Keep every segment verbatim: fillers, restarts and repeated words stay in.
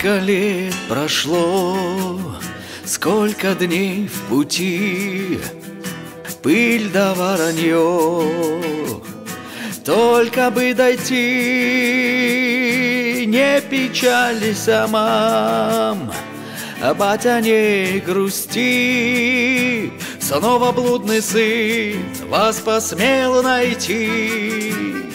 Сколько лет прошло, сколько дней в пути, пыль да воронье, только бы дойти. Не печались, мам, а батя, не грусти, снова блудный сын вас посмел найти.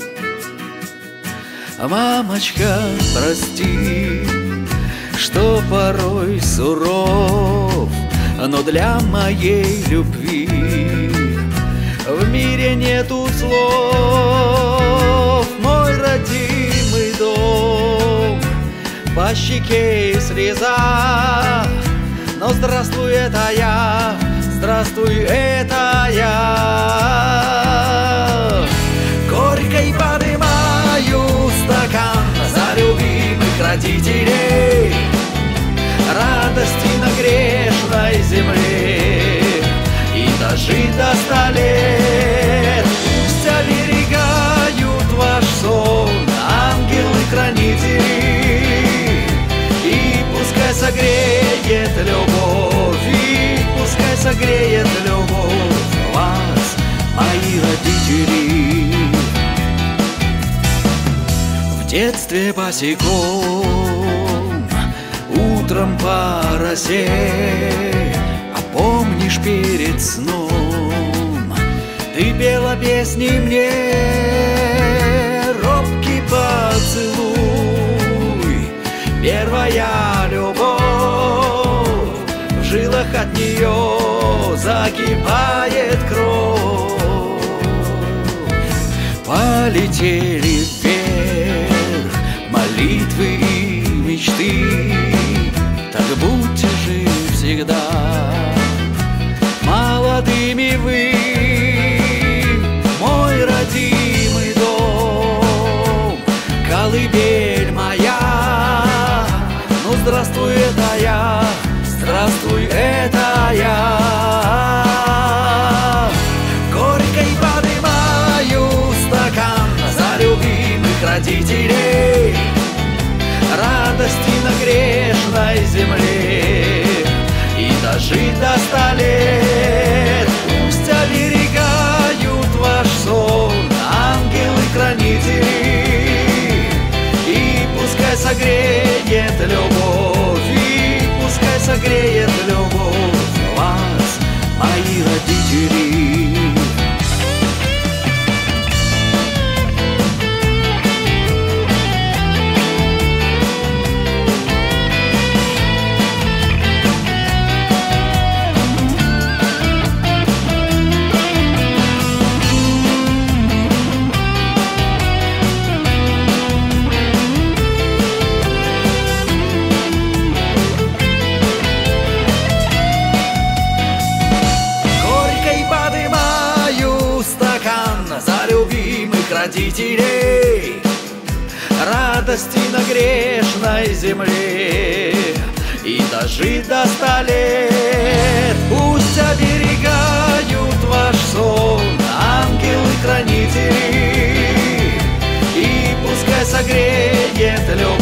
Мамочка, прости, что порой суров, но для моей любви в мире нету слов. Мой родимый дом, по щеке слеза, но здравствуй, это я, здравствуй, это я. Горькой поднимаю стакан за любимых родителей, радости на грешной земле, и дожить до ста лет. Пусть оберегают ваш сон ангелы-хранители, и пускай согреет любовь, и пускай согреет любовь вас, мои родители. В детстве босиком, утром по росе, а помнишь, перед сном ты пела песни мне, робкий поцелуй, первая любовь, в жилах от нее закипает кровь. Полетели вверх молитвы и мечты, так будьте же всегда молодыми вы, мой родимый дом, колыбель моя. Ну здравствуй, это я, здравствуй, это я. Горькой поднимаю стакан за любимых родителей, радости на грешной земле, и дожить до ста лет. Пусть оберегают ваш сон ангелы-хранители, и пускай согреет любовь, и пускай согреет любовь вас, мои родители. Родителей, радости на грешной земле, и дожить до ста лет. Пусть оберегают ваш сон ангелы-хранители, и пускай согреет любовь,